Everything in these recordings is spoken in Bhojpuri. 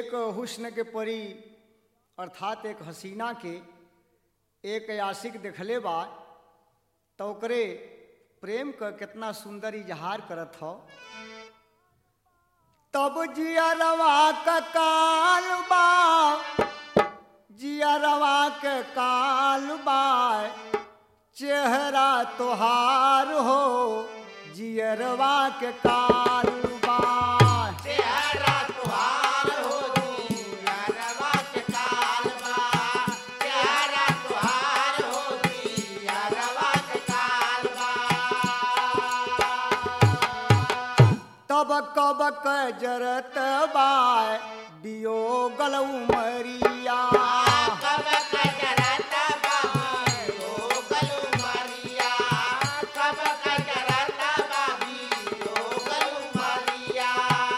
एक हुस्न के परी अर्थात एक हसीना के एक आशिक देखले बा तो ओकरे प्रेम का कितना सुंदर इजहार करत हो। तब जियरवा का काल बा, जियरवा के काल बा, चेहरा तोहार हो जियरवा के काल बा। चेहरा तुहार हो जियरवा के काल बा, चेहरा तुहार हो जियरवा के काल बा। तब कब क जरत बा वियोगल उमरिया, कब कजरत बा वियोगल उमरिया, कब कजरत बा वियोगल उमरिया।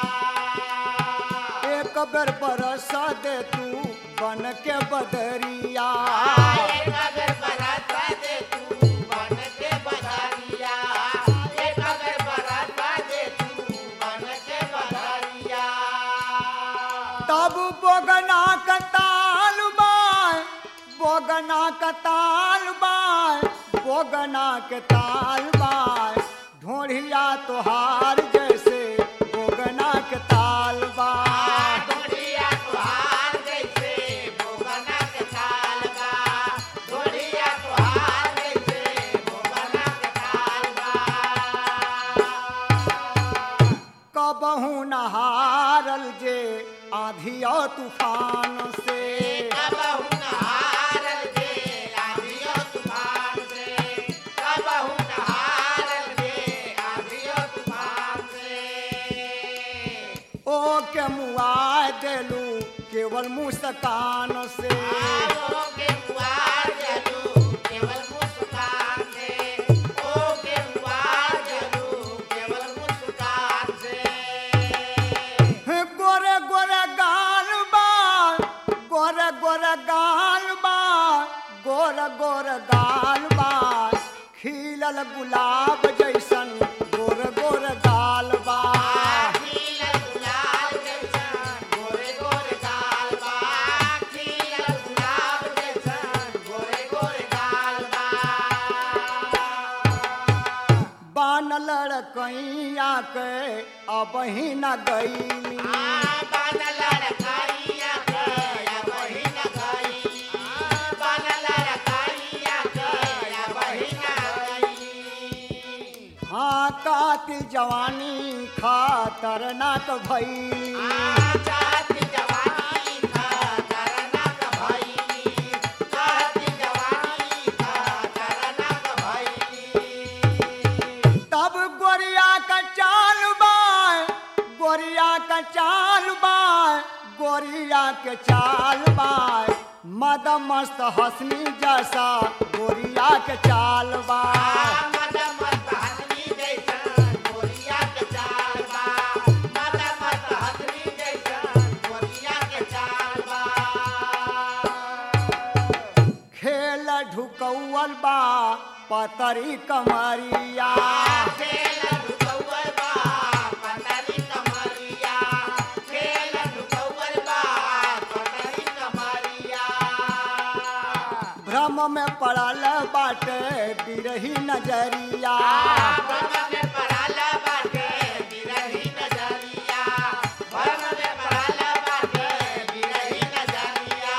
एक बेर बरस दे तू बन के बदरिया, एक अगर बरस दे तू बन के बदरिया, एक अगर बरस दे तू बन के बदरिया। तब बोगना का ताल बाय, बोगना का ताल बाय, बोगना के ताल बाय, ढोढ़िया तोहार जैसे बोगना के ताल बाय। ढोलिया तुहार जैसे बोगना के ताल बा, ढोलिया तुहार जैसे बोगना के ताल बा। कबहू नहारल जे आधी और तूफान से, कबहू नहारल जे आँधियो तूफान से, कबहू नहारल जे आँधियो तूफान से। ओ के मुआ देलू केवल मुस्कान से। आओ के मुआर जलू केवल मुस्कान से, ओ के मुआर जलू केवल मुस्कान से। गोरे गोरे गाल बा, गोरे गोरे गाल बा, गोरे गोरे गाल बा, खिलल गुलाब जैसन गोरे गोरे गाल बा। खिलल गुलाब जैसन गोरे गोरे गाल बा, खिलल गुलाब जैसन गोरे गोरे गाल बा। बान लड़कैया के अबही न गईली, बन लड़काइया के बही न गई, बन लड़काइया के बही न गई। हाँ कातिल जवानी खतरनाक भईली। जाति जवानी खतरनाक भइली, जाति जवानी खतरनाक भइली। तब गोरिया का चाल बाय, गोरिया का चाल बाय, गोरिया के चाल बाय, मद मस्त हसनी जैसा गोरिया के चाल बाय। मद मस्त हथनी जैसन गोरिया के चाल बा, मद मस्त हथनी जैसन गोरिया के चाल बा। खेल ढुकौल बा पतरी कमरिया, खेल ढुकौल बा पतरी कमरिया, खेल ढुकौल बा पतरी कमरिया। भ्रम में पड़ल बाटे बिरही नजरिया, भ्रम में पड़ल बाटे बिरही नजरिया, भ्रम में पड़ल बाटे बिरही नजरिया।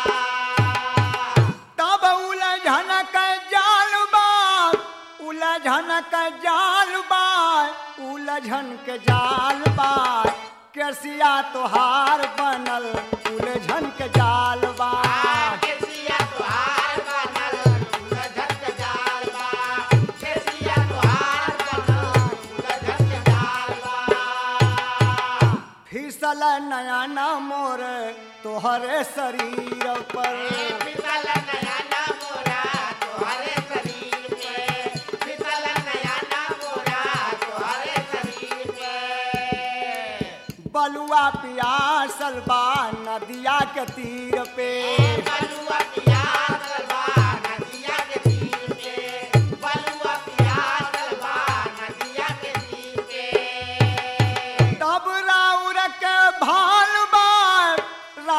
तब उलझन के जाल बा, उलझन के जाल बा, उलझन के जाल बा, केसिया तोहार बनल उलझन के जाल बा। केसिया तुहार बनल उलझन के जाल बा, केसिया तुहार बनल उलझन के जाल बा। फिसल नयन मोर तोहरे शरीर पर, फिसल नयना मोरा तोहरे शरीर पे, फिसल नयना मोरा तोहरे शरीर पे। बलुआ पियासल बा नदिया के तीर पे, बलुआ पियासल बा नदिया के तीर पे, बलुआ पियासल बा नदिया के तीर पे। तब राउर के भाल बा,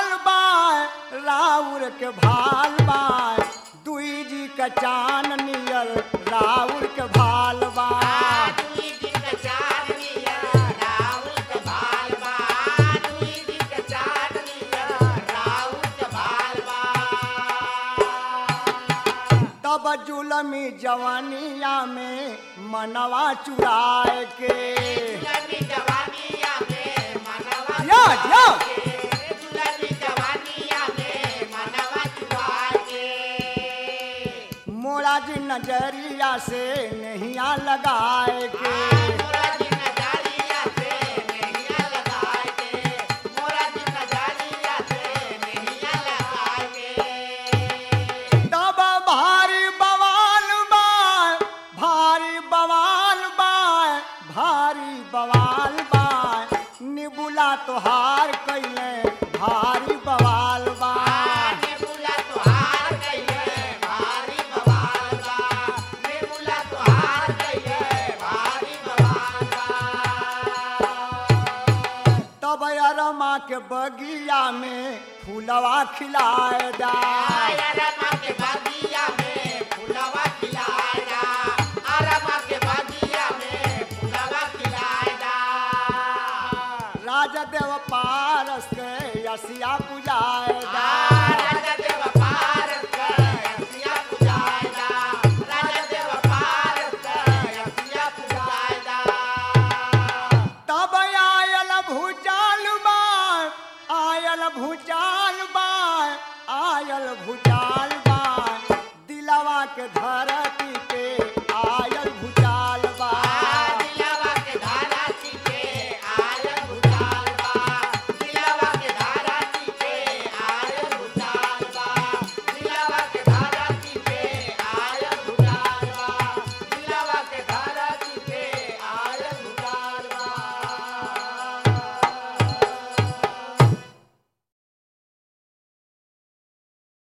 भाल बाय राउर के भाल बाय दुई जी का चान नियल राउर के भाल बाय दुई दिन का चांदनिया राउर के भाल बा दुई दिन का चांदनिया राउर के भाल बा तब जुलमी जवानिया में मनवा चुराए के दुलमी जवानिया में मनवा या या दुलमी जवानिया में मनवा चुरा के मोरा जी नजरिया से नहिया लगाए के मोरा दिन नजरिया से नैया लगाए के मोरा दिन नजरिया से नैया लगाए के तब भारी बवाल बाय भारी बवाल बाय भारी बवाल बाय निबुला तोहार कैले भारी बवाल बाय नेबुला तोहार कइले भारी बवाल बा नेबुला तोहार कइले भारी बवाल बा तब अरमा के बगिया में फूलवा खिलाए जाए अरमा के बगिया में फुलवा खिलाएगा अरमा के बगिया में फुलवा खिलाएगा राजा देव पारस के यसिया पुजाए जाए राजा देव पारस के यसिया पुजाएगा राजा देव पारस के यसिया पुजाएगा तब आयल भूचाल बाय आयल भूचाल बाय आयल भूचाल बाय दिलवा के धरती पे